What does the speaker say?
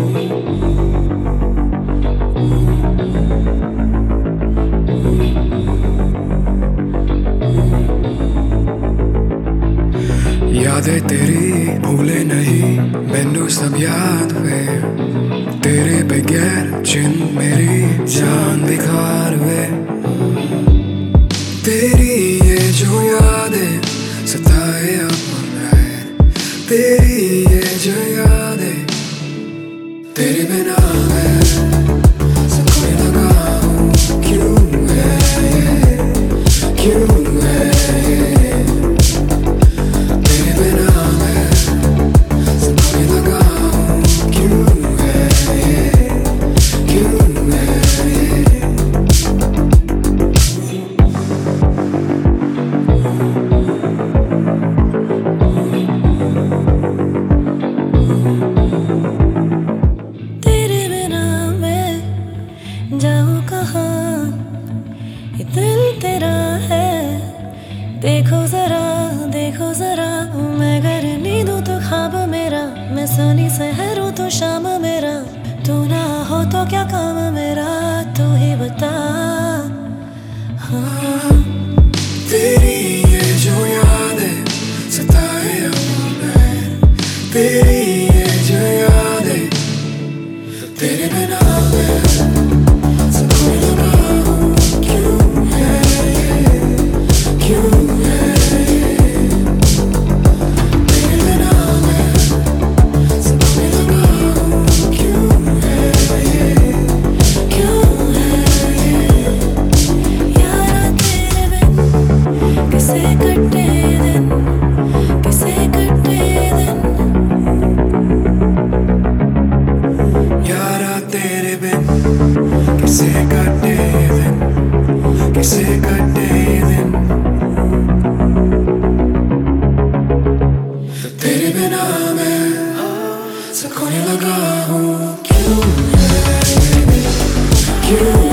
यादें तेरी भूले नहीं, मैनू सब याद वे। तेरे बगैर जिन मेरी जान बेकार वे। तेरी ये जो यादें सताए अपने, तेरी ये जो यादें तेरे बिना मैं सोचने लगा हूँ। क्यों है ये, क्यों है ये, तेरे बिना मैं सोचने लगा हूँ। क्यों है ये, क्यों है ये। जाऊं कहाँ, ये दिल तेरा है। देखो जरा मैं अगर नींद दूं तो ख्वाब मेरा, मैं सुनी सहरूं तो शाम मेरा। तू ना हो तो क्या काम मेरा, तू ही बता। हाँ तेरी ये जो यादें सताए अपने, तेरी ये जो यादें तेरे बिना मैं सोचने लगा हूँ। क्यों है ये, क्यों है ये, तेरे बिना मैं सोचने लगा हूँ। क्यों है ये, क्यों है ये। यारा तेरे बिन कैसे कटे दिन, कैसे कटे दिन। यारा तेरे बिन कैसे कटे दिन, कैसे कटे दिन। तेरे बिना मैं सोचने लगा हूँ। क्यों है ये, क्यों